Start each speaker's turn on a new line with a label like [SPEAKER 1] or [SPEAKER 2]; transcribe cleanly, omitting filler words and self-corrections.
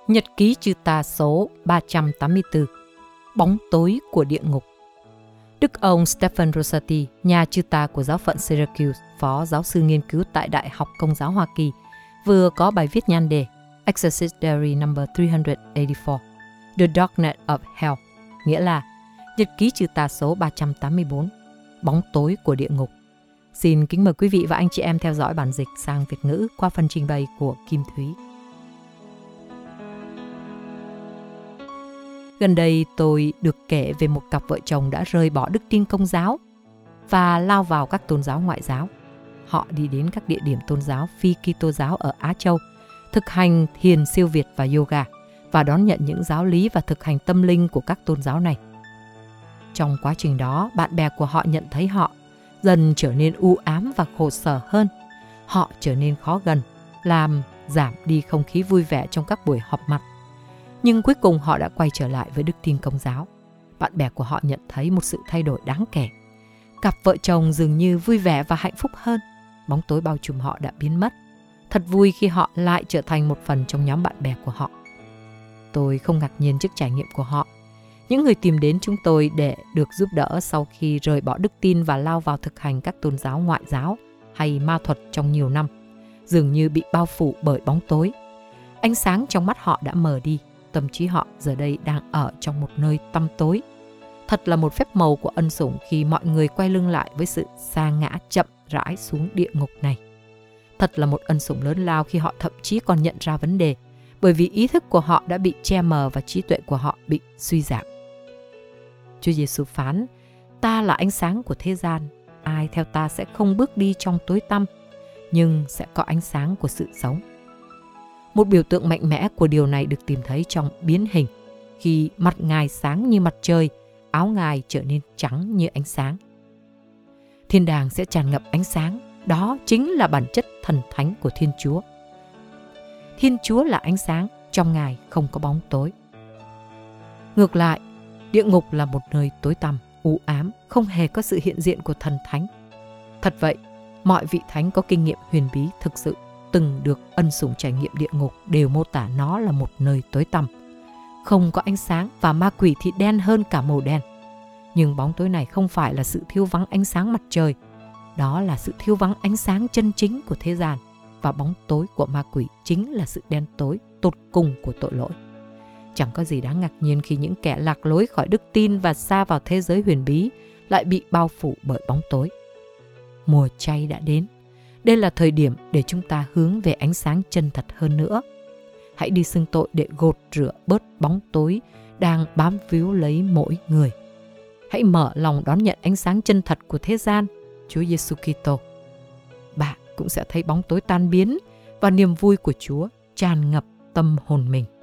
[SPEAKER 1] Nhật ký chư ta số 384. Bóng tối của địa ngục. Đức ông Stephen Rosati, nhà chư ta của giáo phận Syracuse, phó giáo sư nghiên cứu tại Đại học Công giáo Hoa Kỳ, vừa có bài viết nhan đề Exorcist Diary number 384, The Darknet of Hell, nghĩa là Nhật ký chư ta số 384, Bóng tối của địa ngục. Xin kính mời quý vị và anh chị em theo dõi bản dịch sang Việt ngữ qua phần trình bày của Kim Thúy. Gần đây tôi được kể về một cặp vợ chồng đã rời bỏ đức tin Công giáo và lao vào các tôn giáo ngoại giáo. Họ đi đến các địa điểm tôn giáo phi Kitô giáo ở Á Châu, thực hành thiền siêu việt và yoga và đón nhận những giáo lý và thực hành tâm linh của các tôn giáo này. Trong quá trình đó, bạn bè của họ nhận thấy họ dần trở nên u ám và khổ sở hơn. Họ trở nên khó gần, làm giảm đi không khí vui vẻ trong các buổi họp mặt. Nhưng cuối cùng họ đã quay trở lại với đức tin Công giáo. Bạn bè của họ nhận thấy một sự thay đổi đáng kể. Cặp vợ chồng dường như vui vẻ và hạnh phúc hơn. Bóng tối bao trùm họ đã biến mất. Thật vui khi họ lại trở thành một phần trong nhóm bạn bè của họ. Tôi không ngạc nhiên trước trải nghiệm của họ. Những người tìm đến chúng tôi để được giúp đỡ sau khi rời bỏ đức tin và lao vào thực hành các tôn giáo ngoại giáo hay ma thuật trong nhiều năm, dường như bị bao phủ bởi bóng tối. Ánh sáng trong mắt họ đã mờ đi. Tâm trí họ giờ đây đang ở trong một nơi tăm tối. Thật là một phép màu của ân sủng khi mọi người quay lưng lại với sự sa ngã chậm rãi xuống địa ngục này. Thật là một ân sủng lớn lao khi họ thậm chí còn nhận ra vấn đề, bởi vì ý thức của họ đã bị che mờ và trí tuệ của họ bị suy giảm. Chúa Giêsu phán, ta là ánh sáng của thế gian, ai theo ta sẽ không bước đi trong tối tăm, nhưng sẽ có ánh sáng của sự sống. Một biểu tượng mạnh mẽ của điều này được tìm thấy trong biến hình, khi mặt Ngài sáng như mặt trời, áo Ngài trở nên trắng như ánh sáng. Thiên đàng sẽ tràn ngập ánh sáng, đó chính là bản chất thần thánh của Thiên Chúa. Thiên Chúa là ánh sáng, trong Ngài không có bóng tối. Ngược lại, địa ngục là một nơi tối tăm, u ám, không hề có sự hiện diện của thần thánh. Thật vậy, mọi vị thánh có kinh nghiệm huyền bí thực sự từng được ân sủng trải nghiệm địa ngục đều mô tả nó là một nơi tối tăm, không có ánh sáng và ma quỷ thì đen hơn cả màu đen. Nhưng bóng tối này không phải là sự thiếu vắng ánh sáng mặt trời, đó là sự thiếu vắng ánh sáng chân chính của thế gian, và bóng tối của ma quỷ chính là sự đen tối tột cùng của tội lỗi. Chẳng có gì đáng ngạc nhiên khi những kẻ lạc lối khỏi đức tin và xa vào thế giới huyền bí lại bị bao phủ bởi bóng tối. Mùa chay đã đến. Đây là thời điểm để chúng ta hướng về ánh sáng chân thật hơn nữa. Hãy đi xưng tội để gột rửa bớt bóng tối đang bám víu lấy mỗi người. Hãy mở lòng đón nhận ánh sáng chân thật của thế gian, Chúa Giêsu Kitô. Bạn cũng sẽ thấy bóng tối tan biến và niềm vui của Chúa tràn ngập tâm hồn mình.